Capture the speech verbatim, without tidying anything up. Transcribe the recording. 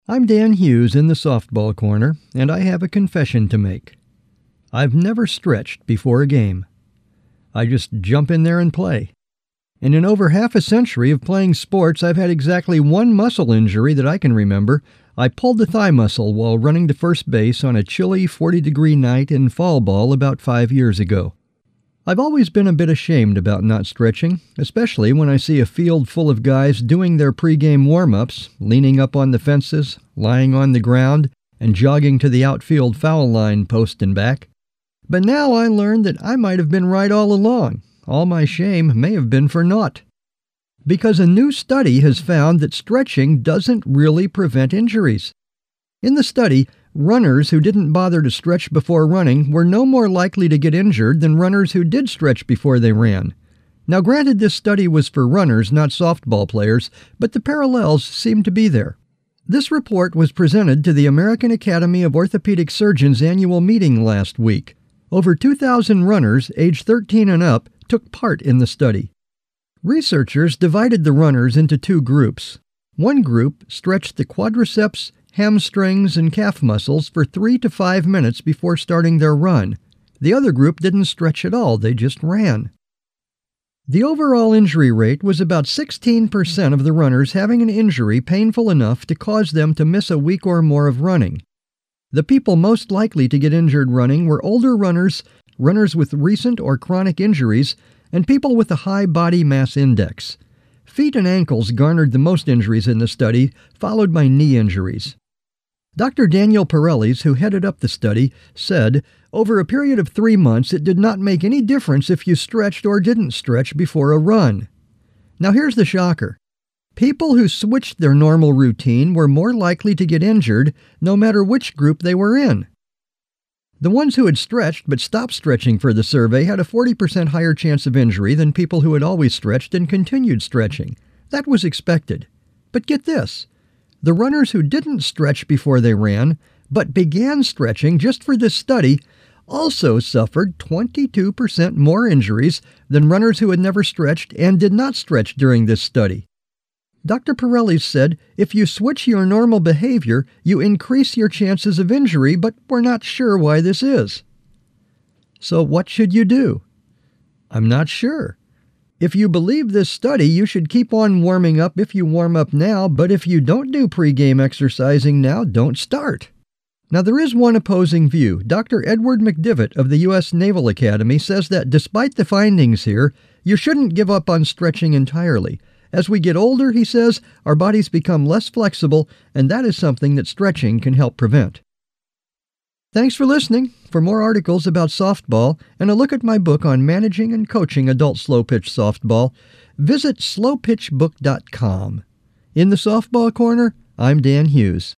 I'm Dan Hughes in the softball corner, and I have a confession to make. I've never stretched before a game. I just jump in there and play. And in over half a century of playing sports, I've had exactly one muscle injury that I can remember. I pulled the thigh muscle while running to first base on a chilly forty-degree night in fall ball about five years ago. I've always been a bit ashamed about not stretching, especially when I see a field full of guys doing their pregame warm-ups, leaning up on the fences, lying on the ground, and jogging to the outfield foul line post and back. But now I learned that I might have been right all along. All my shame may have been for naught. Because a new study has found that stretching doesn't really prevent injuries. In the study, runners who didn't bother to stretch before running were no more likely to get injured than runners who did stretch before they ran. Now, granted, this study was for runners, not softball players, but the parallels seem to be there. This report was presented to the American Academy of Orthopedic Surgeons annual meeting last week. Over two thousand runners, age thirteen and up, took part in the study. Researchers divided the runners into two groups. One group stretched the quadriceps, hamstrings, and calf muscles for three to five minutes before starting their run. The other group didn't stretch at all, they just ran. The overall injury rate was about sixteen percent of the runners having an injury painful enough to cause them to miss a week or more of running. The people most likely to get injured running were older runners, runners with recent or chronic injuries, and people with a high body mass index. Feet and ankles garnered the most injuries in the study, followed by knee injuries. Doctor Daniel Pirellis, who headed up the study, said, "Over a period of three months, it did not make any difference if you stretched or didn't stretch before a run." Now here's the shocker. People who switched their normal routine were more likely to get injured, no matter which group they were in. The ones who had stretched but stopped stretching for the survey had a forty percent higher chance of injury than people who had always stretched and continued stretching. That was expected. But get this. The runners who didn't stretch before they ran, but began stretching just for this study, also suffered twenty-two percent more injuries than runners who had never stretched and did not stretch during this study. Doctor Pirellis said, if you switch your normal behavior, you increase your chances of injury, but we're not sure why this is. So what should you do? I'm not sure. If you believe this study, you should keep on warming up if you warm up now, but if you don't do pregame exercising now, don't start. Now, there is one opposing view. Doctor Edward McDivitt of the U S Naval Academy says that despite the findings here, you shouldn't give up on stretching entirely. As we get older, he says, our bodies become less flexible, and that is something that stretching can help prevent. Thanks for listening. For more articles about softball and a look at my book on managing and coaching adult slow-pitch softball, visit slow pitch book dot com. In the softball corner, I'm Dan Hughes.